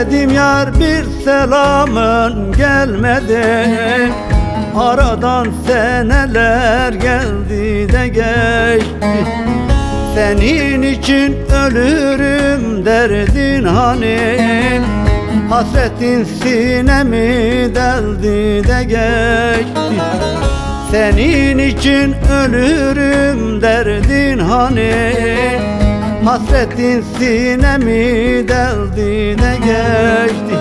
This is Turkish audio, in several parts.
Özledim yar, bir selamın gelmedi. Aradan seneler geldi de geçti. Senin için ölürüm derdin hani, hasretin sinemi deldi de geçti. Senin için ölürüm derdin hani, hasretin sinemi deldi de geçti.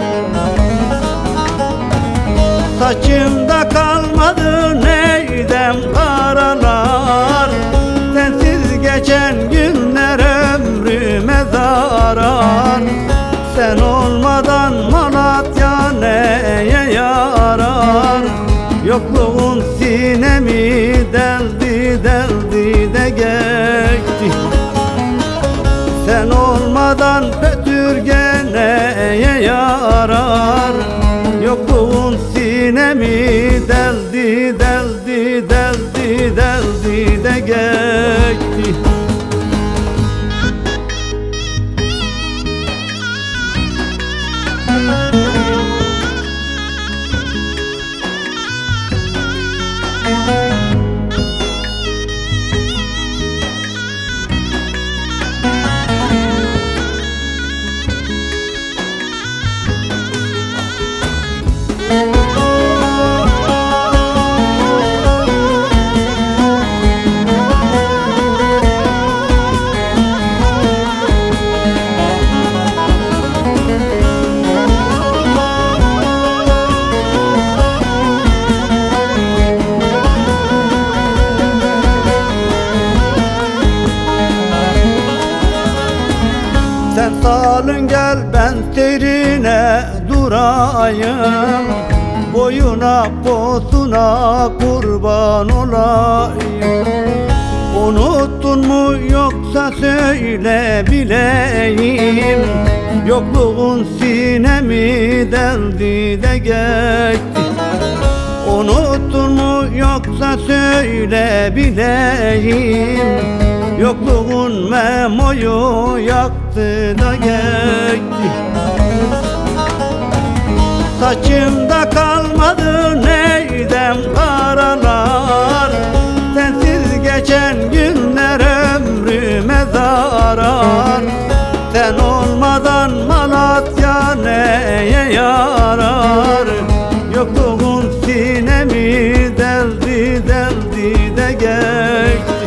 Saçımda kalmadı neydem karalar, sensiz geçen günler ömrüme zarar. Sen olmadan Malatya neye yarar? Yokluğun sinemi deldi deldi de geçti. Sen olmadan Pötürge neye yarar? Yokluğun sinemi deldi deldi deldi deldi de geçti. Sen salın gel, ben terine durayım, boyuna posuna kurban olayım. Unuttun mu yoksa söyle bileyim, yokluğun sinemi deldi de geçti. Unuttun mu yoksa söyle bileyim, yokluğun memoyu yaktı da geçti. Saçımda kalmadı neydem karalar, sensiz geçen günler ömrüme zarar. Sen olmadan Malatya neye yarar? Yokluğun sinemi deldi deldi de geçti.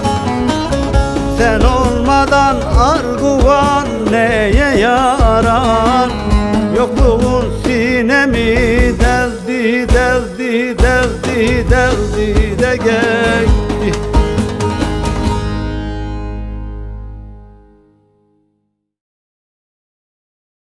Sen olmadan Arguvan neye yarar? Yokluğun sinemi deldi deldi deldi deldi de geçti.